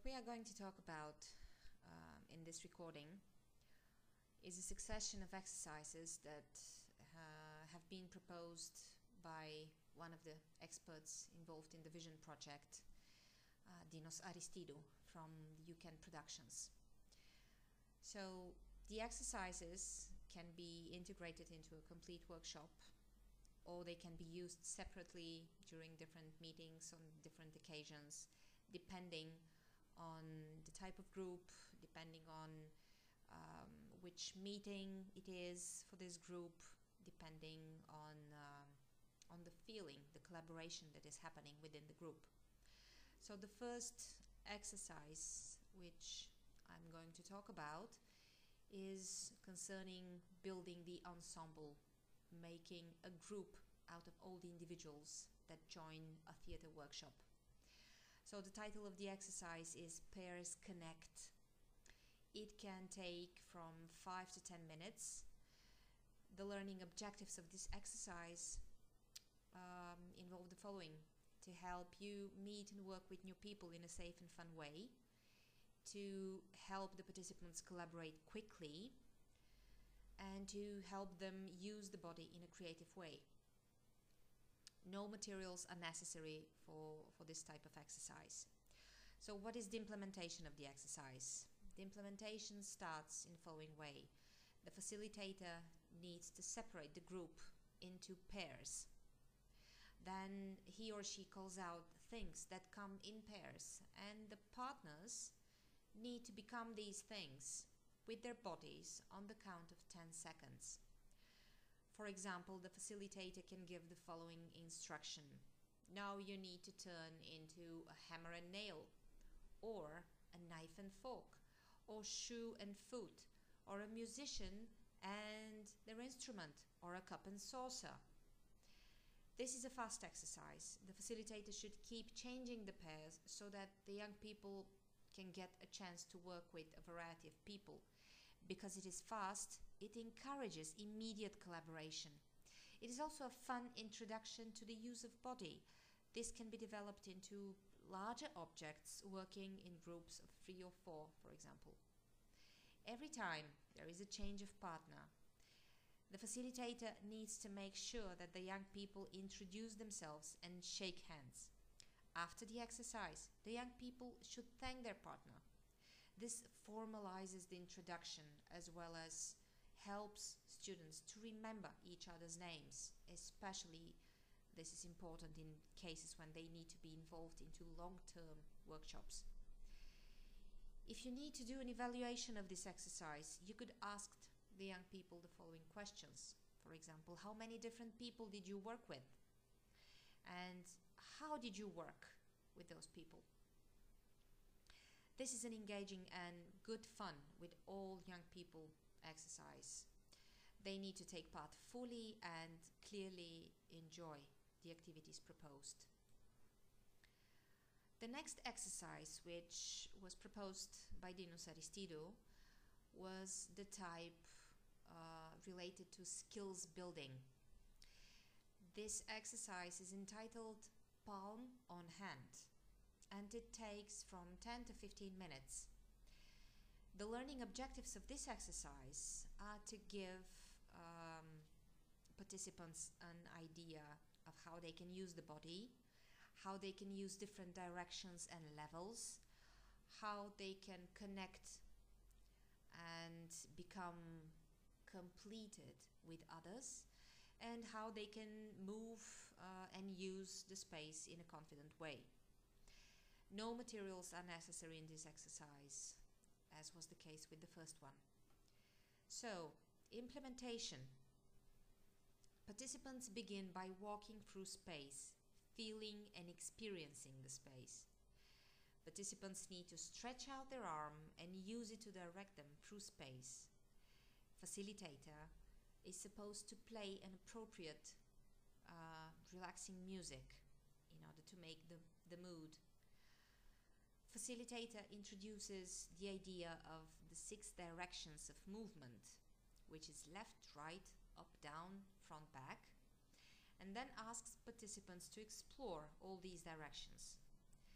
What we are going to talk about in this recording is a succession of exercises that have been proposed by one of the experts involved in the Vision project, Dinos Aristidou from UCAN Productions. So the exercises can be integrated into a complete workshop, or they can be used separately during different meetings on different occasions, depending on the type of group, depending on which meeting it is for this group, depending on the feeling, the collaboration that is happening within the group. So the first exercise which I'm going to talk about is concerning building the ensemble, making a group out of all the individuals that join a theater workshop. So the title of the exercise is Pairs Connect. It can take from 5 to 10 minutes. The learning objectives of this exercise involve the following: to help you meet and work with new people in a safe and fun way, to help the participants collaborate quickly, and to help them use the body in a creative way. No materials are necessary for this type of exercise. So what is the implementation of the exercise? The implementation starts in the following way. The facilitator needs to separate the group into pairs. Then he or she calls out things that come in pairs, and the partners need to become these things with their bodies on the count of 10 seconds. For example, the facilitator can give the following instruction. Now you need to turn into a hammer and nail, or a knife and fork, or shoe and foot, or a musician and their instrument, or a cup and saucer. This is a fast exercise. The facilitator should keep changing the pairs so that the young people can get a chance to work with a variety of people. Because it is fast, it encourages immediate collaboration. It is also a fun introduction to the use of body. This can be developed into larger objects, working in groups of 3 or 4, for example. Every time there is a change of partner, the facilitator needs to make sure that the young people introduce themselves and shake hands. After the exercise, the young people should thank their partner. This formalizes the introduction as well as helps students to remember each other's names. Especially this is important in cases when they need to be involved into long-term workshops. If you need to do an evaluation of this exercise, you could ask the young people the following questions. For example, how many different people did you work with? And how did you work with those people? This is an engaging and good fun with all young people exercise. They need to take part fully and clearly enjoy the activities proposed. The next exercise, which was proposed by Dinos Aristidou, was the type related to skills building. This exercise is entitled Palm on Hand, and it takes from 10 to 15 minutes. The learning objectives of this exercise are to give participants an idea of how they can use the body, how they can use different directions and levels, how they can connect and become completed with others, and how they can move and use the space in a confident way. No materials are necessary in this exercise, as was the case with the first one. So, implementation. Participants begin by walking through space, feeling and experiencing the space. Participants need to stretch out their arm and use it to direct them through space. Facilitator is supposed to play an appropriate relaxing music in order to make the mood. Facilitator introduces the idea of the 6 directions of movement, which is left, right, up, down, front, back, and then asks participants to explore all these directions.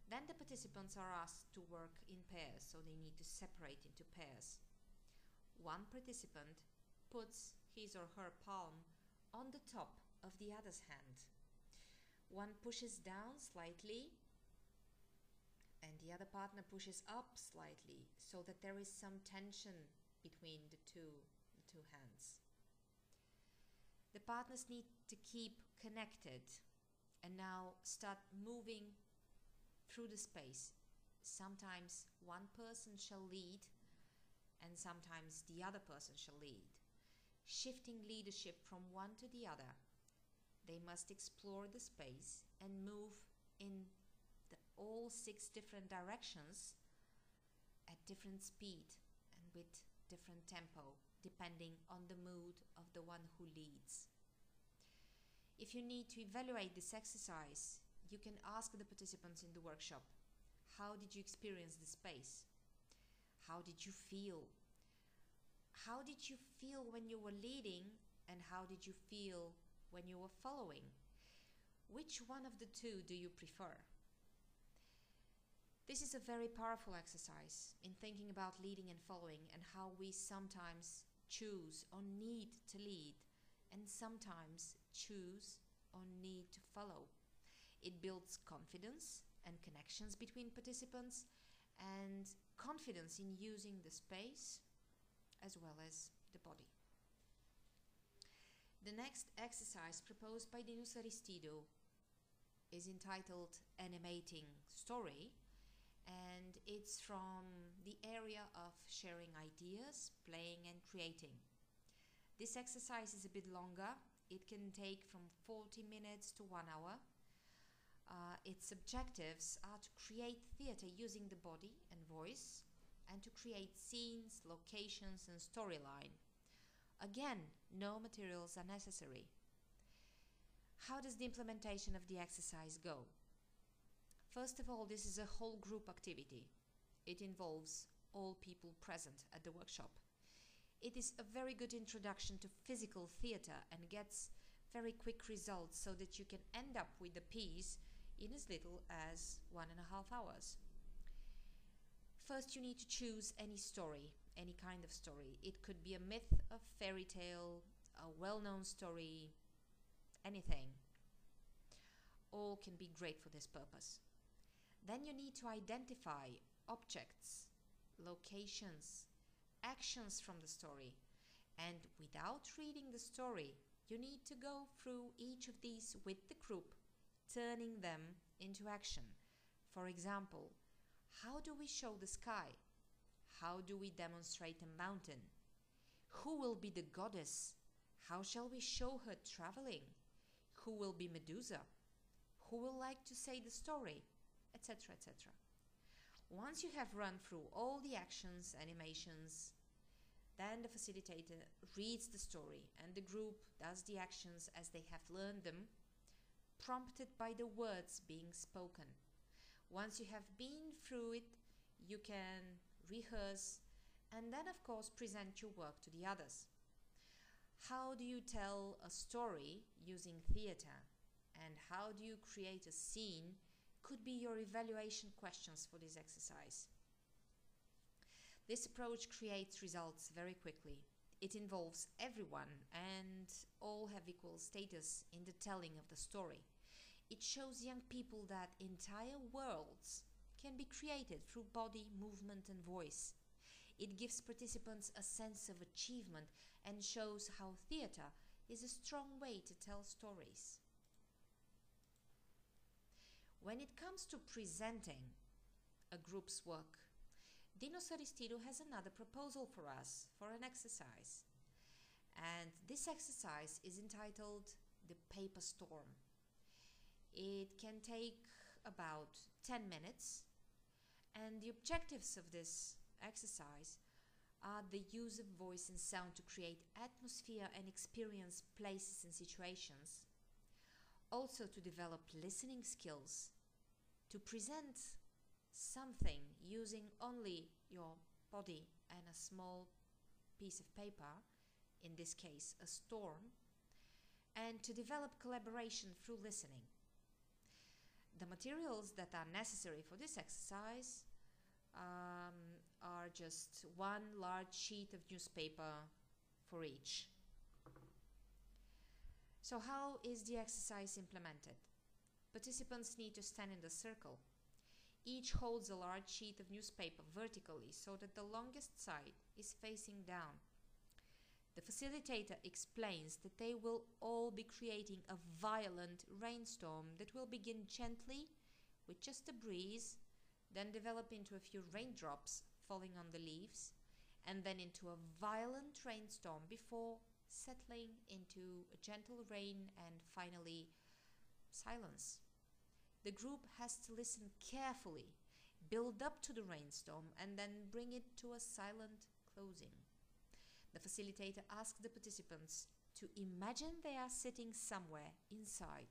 Then the participants are asked to work in pairs, so they need to separate into pairs. One participant puts his or her palm on the top of the other's hand. One pushes down slightly and the other partner pushes up slightly, so that there is some tension between the two hands. The partners need to keep connected and now start moving through the space. Sometimes one person shall lead and sometimes the other person shall lead, shifting leadership from one to the other. They must explore the space and move in all 6 different directions at different speed and with different tempo, depending on the mood of the one who leads. If you need to evaluate this exercise, you can ask the participants in the workshop, how did you experience the space? How did you feel? How did you feel when you were leading, and how did you feel when you were following? Which one of the two do you prefer? This is a very powerful exercise in thinking about leading and following, and how we sometimes choose or need to lead and sometimes choose or need to follow. It builds confidence and connections between participants and confidence in using the space as well as the body. The next exercise proposed by Dinos Aristido is entitled Animating Story, and it's from the area of sharing ideas, playing and creating. This exercise is a bit longer. It can take from 40 minutes to 1 hour. Its objectives are to create theatre using the body and voice, and to create scenes, locations and storyline. Again, no materials are necessary. How does the implementation of the exercise go? First of all, this is a whole group activity. It involves all people present at the workshop. It is a very good introduction to physical theatre and gets very quick results, so that you can end up with the piece in as little as 1.5 hours. First, you need to choose any story, any kind of story. It could be a myth, a fairy tale, a well-known story, anything. All can be great for this purpose. Then you need to identify objects, locations, actions from the story, and without reading the story, you need to go through each of these with the group, turning them into action. For example, how do we show the sky? How do we demonstrate a mountain? Who will be the goddess? How shall we show her traveling? Who will be Medusa? Who will like to say the story? Etc., etc. Once you have run through all the actions, animations, then the facilitator reads the story and the group does the actions as they have learned them, prompted by the words being spoken. Once you have been through it, you can rehearse and then of course present your work to the others. How do you tell a story using theatre, and how do you create a scene could be your evaluation questions for this exercise. This approach creates results very quickly. It involves everyone and all have equal status in the telling of the story. It shows young people that entire worlds can be created through body, movement and voice. It gives participants a sense of achievement and shows how theatre is a strong way to tell stories. When it comes to presenting a group's work, Dinos Aristido has another proposal for us for an exercise. And this exercise is entitled The Paper Storm. It can take about 10 minutes, and the objectives of this exercise are the use of voice and sound to create atmosphere and experience places and situations. Also to develop listening skills, to present something using only your body and a small piece of paper, in this case a storm, and to develop collaboration through listening. The materials that are necessary for this exercise are just one large sheet of newspaper for each. So how is the exercise implemented? Participants need to stand in the circle. Each holds a large sheet of newspaper vertically so that the longest side is facing down. The facilitator explains that they will all be creating a violent rainstorm that will begin gently with just a breeze, then develop into a few raindrops falling on the leaves, and then into a violent rainstorm before settling into a gentle rain and finally silence. The group has to listen carefully, build up to the rainstorm, and then bring it to a silent closing. The facilitator asks the participants to imagine they are sitting somewhere inside.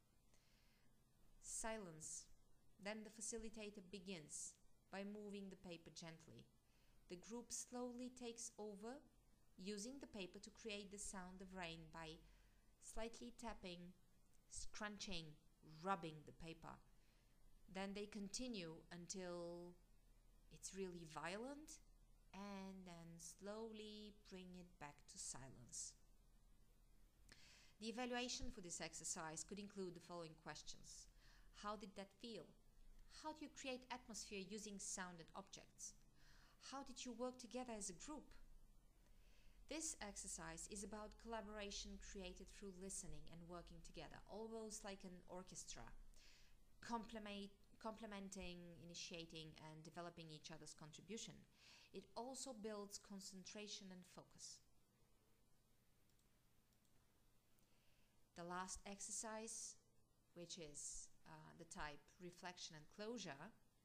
Silence. Then the facilitator begins by moving the paper gently. The group slowly takes over, using the paper to create the sound of rain by slightly tapping, scrunching, rubbing the paper. Then they continue until it's really violent, and then slowly bring it back to silence. The evaluation for this exercise could include the following questions. How did that feel? How do you create atmosphere using sound and objects? How did you work together as a group? This exercise is about collaboration created through listening and working together, almost like an orchestra, complementing, initiating, and developing each other's contribution. It also builds concentration and focus. The last exercise, which is the type reflection and closure,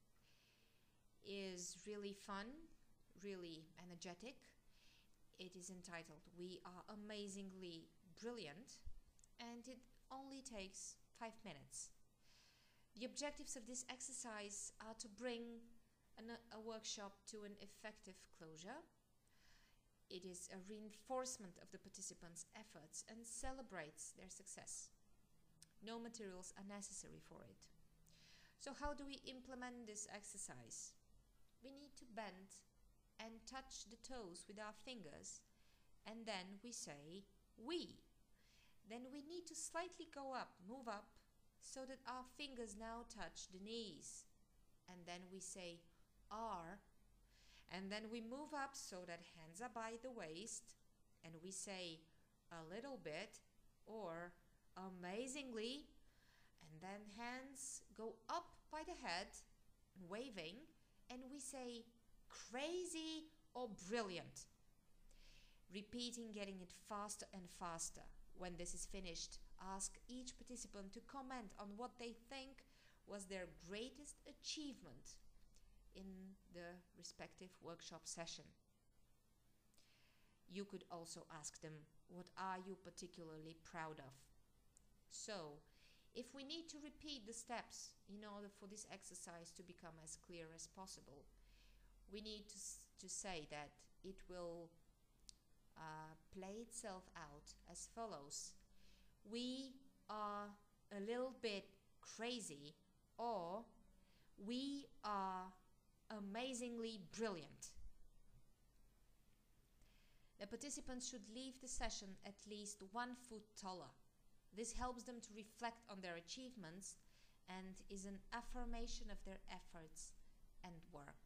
is really fun, really energetic. It is entitled "We Are Amazingly Brilliant," and it only takes 5 minutes. The objectives of this exercise are to bring a workshop to an effective closure. It is a reinforcement of the participants' efforts and celebrates their success. No materials are necessary for it. So how do we implement this exercise? We need to bend and touch the toes with our fingers, and then we say "we." Then we need to slightly go up, move up, so that our fingers now touch the knees, and then we say "are," and then we move up so that hands are by the waist, and we say "a little bit" or "amazingly," and then hands go up by the head, waving, and we say "crazy" or "brilliant." Repeating, getting it faster and faster. When this is finished, ask each participant to comment on what they think was their greatest achievement in the respective workshop session. You could also ask them, what are you particularly proud of? So, if we need to repeat the steps in order for this exercise to become as clear as possible, we need to say that it will play itself out as follows. We are a little bit crazy, or we are amazingly brilliant. The participants should leave the session at least 1 foot taller. This helps them to reflect on their achievements and is an affirmation of their efforts and work.